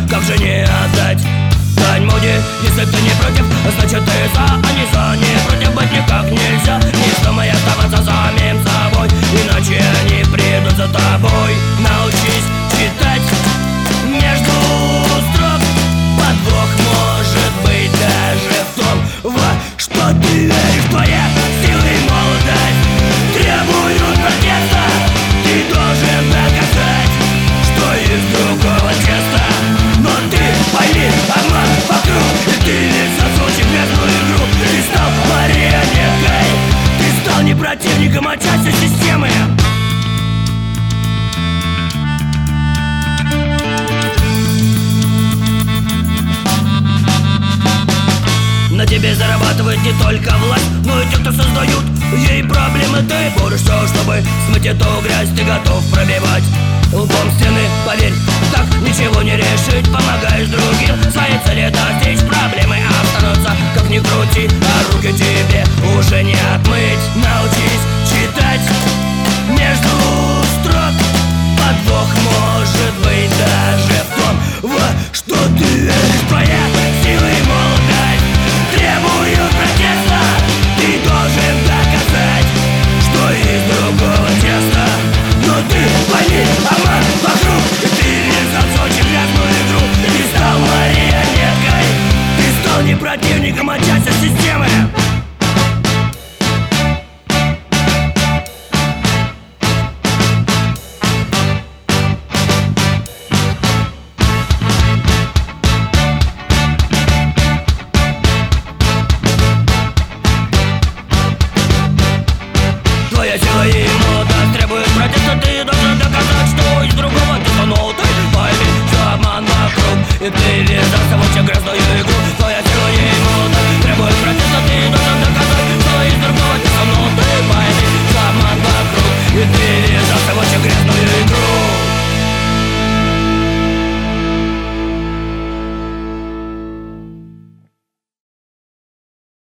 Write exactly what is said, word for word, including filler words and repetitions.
как же не отдать дань моде? Если ты не против, значит ты за, а не за. Не против быть никак нельзя. Не вздумай оставаться самим собой, иначе они придут за тобой. Научись читать между строк. Подвох может быть даже в том, во что ты веришь. Твоя сила и молодость требуют протеста. Ты должен доказать, что из другого теста. Но ты пойми, обман вокруг, и ты лишь засучив грязную игру. Ты стал марионеткой, ты стал не противником, а частью системы. На тебе зарабатывает не только власть, но и те, кто создают ей проблемы. Ты будешь все, чтобы смыть эту грязь. Ты готов пробивать лбом стены, поверь, так ничего не решить. Помогаешь другим своей цели достичь. Проблемы останутся, как ни крути, а руки тебе уже не отмыть. Научись читать между строк. Подвох может быть даже в том, во что ты веришь. Твоя сила и молодость требуют протеста. Ты должен доказать, что из другого теста. Но ты пойми, обман вокруг, и ты лишь засучив грязную игру. Ты стал марионеткой, ты стал не противником, а частью системы. Твоя сила и молодость требует протеста. Ты должен доказать, что из другого теста. Но ты пойми, что обман вокруг, и ты лишь засучив грязную игру.